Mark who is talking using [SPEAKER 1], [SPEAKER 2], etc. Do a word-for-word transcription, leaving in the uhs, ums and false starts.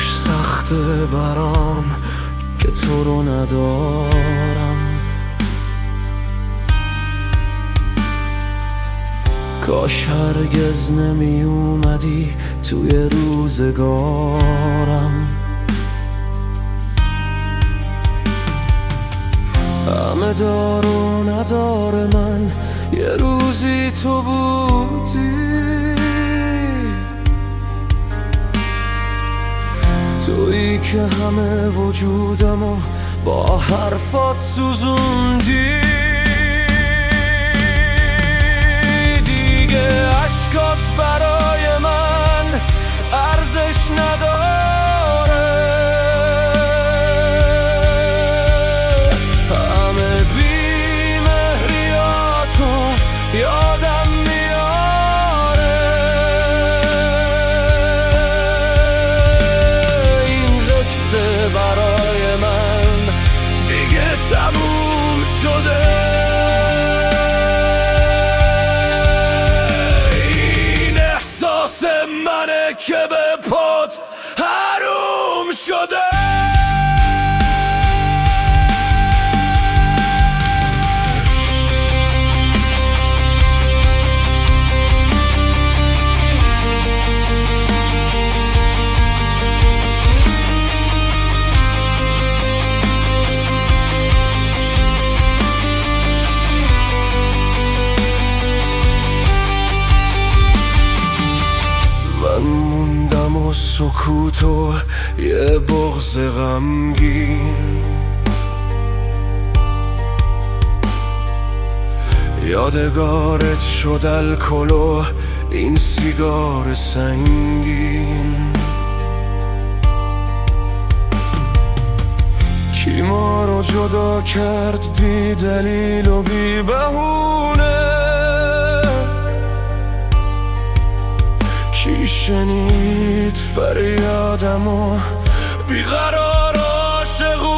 [SPEAKER 1] کاش سخته برام که تو رو ندارم، کاش هرگز نمی اومدی توی روزگارم. همه دار و ندار من یه روزی تو بودی، تویی که همه وجودمو با حرفات سوزوندی. دیگه عشقات برای من ارزش نداره، همه بی‌مهریاتو یادم میاره. این قصه برای من دیگه تموم شده. این احساس منه که به پات حروم شده. سکوت و یه بغض غمگین، یادگارت شد الکل و این سیگار سنگین. کی ما رو جدا کرد بی دلیل و بی بهونه؟ کی شنید فریادمو بیقرار عاشقونه؟